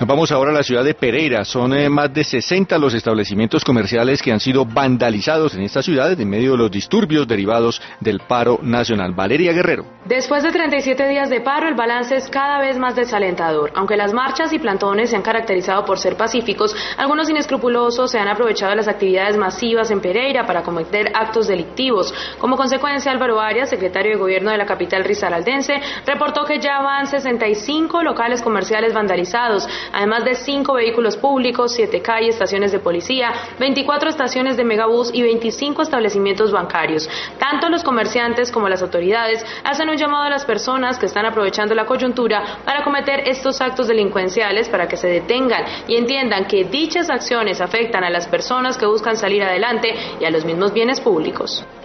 Vamos ahora a la ciudad de Pereira. Son más de 60 los establecimientos comerciales que han sido vandalizados en esta ciudad en medio de los disturbios derivados del paro nacional. Valeria Guerrero. Después de 37 días de paro, el balance es cada vez más desalentador. Aunque las marchas y plantones se han caracterizado por ser pacíficos, algunos inescrupulosos se han aprovechado de las actividades masivas en Pereira para cometer actos delictivos. Como consecuencia, Álvaro Arias, secretario de Gobierno de la capital risaraldense, reportó que ya van 65 locales comerciales vandalizados, además de 5 vehículos públicos, 7 calles, estaciones de policía, 24 estaciones de megabús y 25 establecimientos bancarios. Tanto los comerciantes como las autoridades hacen un llamado a las personas que están aprovechando la coyuntura para cometer estos actos delincuenciales para que se detengan y entiendan que dichas acciones afectan a las personas que buscan salir adelante y a los mismos bienes públicos.